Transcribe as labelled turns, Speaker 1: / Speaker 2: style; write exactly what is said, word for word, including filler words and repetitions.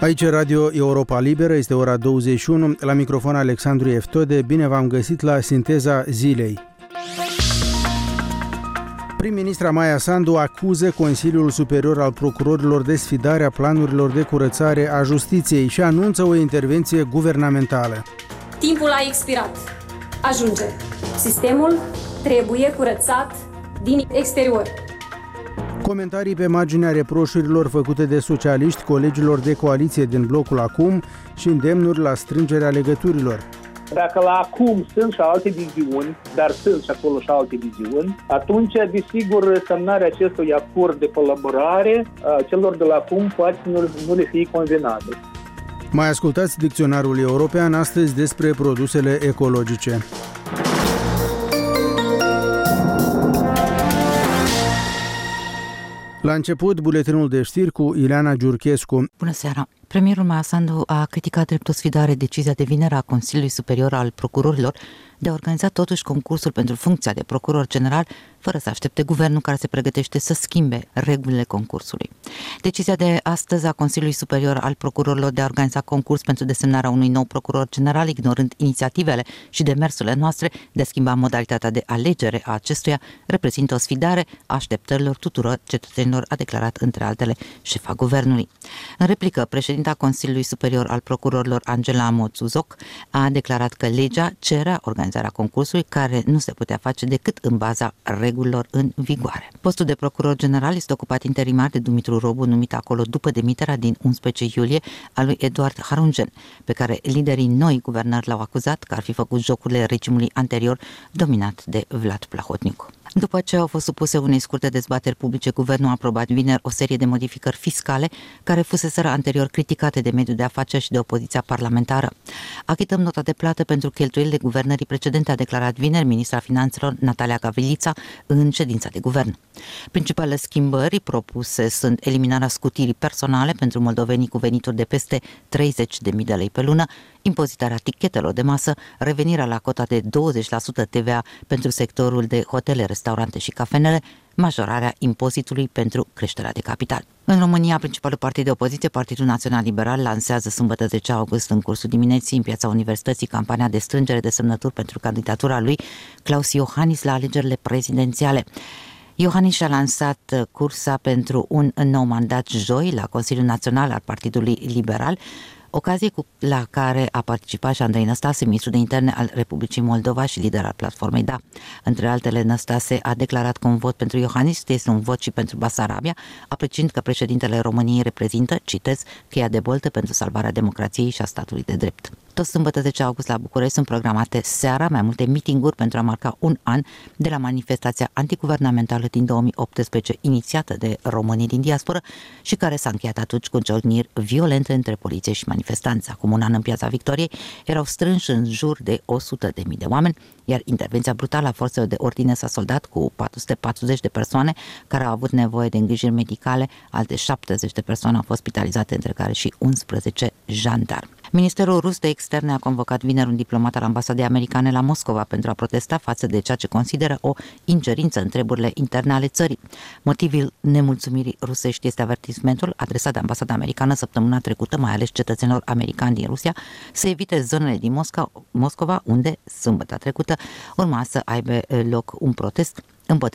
Speaker 1: Aici Radio Europa Liberă, este ora douăzeci și unu, la microfon Alexandru Eftode, bine v-am găsit la Sinteza Zilei. Prim-ministra Maia Sandu acuză Consiliul Superior al Procurorilor de sfidarea planurilor de curățare a justiției și anunță o intervenție guvernamentală.
Speaker 2: Timpul a expirat. Ajunge. Sistemul trebuie curățat din exterior.
Speaker 1: Comentarii pe marginea reproșurilor făcute de socialiști colegilor de coaliție din blocul Acum și îndemnuri la strângerea legăturilor.
Speaker 3: Dacă la Acum sunt și alte viziuni, dar sunt și acolo și alte viziuni, atunci, desigur, semnarea acestui acord de colaborare celor de la Acum poate nu, nu le fie convenabil.
Speaker 1: Mai ascultați Dicționarul European astăzi despre produsele ecologice. La început, buletinul de știri cu Ileana Giurchescu.
Speaker 4: Bună seara! Premierul Maia Sandu a criticat drept o sfidare decizia de vineri a Consiliului Superior al Procurorilor de a organiza totuși concursul pentru funcția de procuror general, fără să aștepte guvernul care se pregătește să schimbe regulile concursului. Decizia de astăzi a Consiliului Superior al Procurorilor de a organiza concurs pentru desemnarea unui nou procuror general, ignorând inițiativele și demersurile noastre de a schimba modalitatea de alegere a acestuia, reprezintă o sfidare a așteptărilor tuturor cetățenilor, a declarat între altele șefa guvernului. În replică, președinta Consiliului Superior al Procurorilor, Angela Moțuzoc, a declarat că legea cerea organizarea concursului, care nu se putea face decât în baza regulilor în vigoare. Postul de procuror general este ocupat interimar de Dumitru Robu, numit acolo după demiterea din unsprezece iulie a lui Eduard Harungen, pe care liderii noi guvernări l-au acuzat că ar fi făcut jocurile regimului anterior dominat de Vlad Plahotniuc. După ce au fost supuse unei scurte dezbateri publice, guvernul a aprobat vineri o serie de modificări fiscale care fuseseră anterior criticate de mediul de afaceri și de opoziția parlamentară. Achităm nota de plată pentru cheltuielile guvernării precedente, a declarat vineri ministra finanțelor Natalia Gavrillița în ședința de guvern. Principalele schimbări propuse sunt eliminarea scutirii personale pentru moldovenii cu venituri de peste treizeci de mii de lei pe lună, impozitarea tichetelor de masă, revenirea la cota de douăzeci la sută T V A pentru sectorul de hotele, restaurante și cafenele, majorarea impozitului pentru creșterea de capital. În România, principalul partid de opoziție, Partidul Național Liberal, lansează sâmbătă zece august în cursul dimineții în Piața Universității campania de strângere de semnături pentru candidatura lui Claus Iohannis la alegerile prezidențiale. Iohannis a lansat cursa pentru un nou mandat joi la Consiliul Național al Partidului Liberal, ocazie cu la care a participat și Andrei Năstase, ministrul de interne al Republicii Moldova și lider al platformei Da. Între altele, Năstase a declarat că un vot pentru Iohannis este un vot și pentru Basarabia, apreciind că președintele României reprezintă, citez, cheia de boltă pentru salvarea democrației și a statului de drept. Tot sâmbătă zece august la București sunt programate seara mai multe mitinguri pentru a marca un an de la manifestația antiguvernamentală din două mii optsprezece inițiată de românii din diasporă și care s-a încheiat atunci cu ciocniri violente între poliție și manifestanți. Acum un an în Piața Victoriei erau strânși în jur de o sută de mii de oameni, iar intervenția brutală a forțelor de ordine s-a soldat cu patru sute patruzeci de persoane care au avut nevoie de îngrijiri medicale, alte șaptezeci de persoane au fost spitalizate, între care și unsprezece jandarmi. Ministerul rus de externe a convocat vineri un diplomat al ambasadei americane la Moscova pentru a protesta față de ceea ce consideră o ingerință în treburile interne ale țării. Motivul nemulțumirii rusești este avertismentul adresat de ambasada americană săptămâna trecută, mai ales cetățenilor americani din Rusia, să evite zonele din Mosca, Moscova, unde, sâmbătă trecută, urma să aibă loc un protest împotriva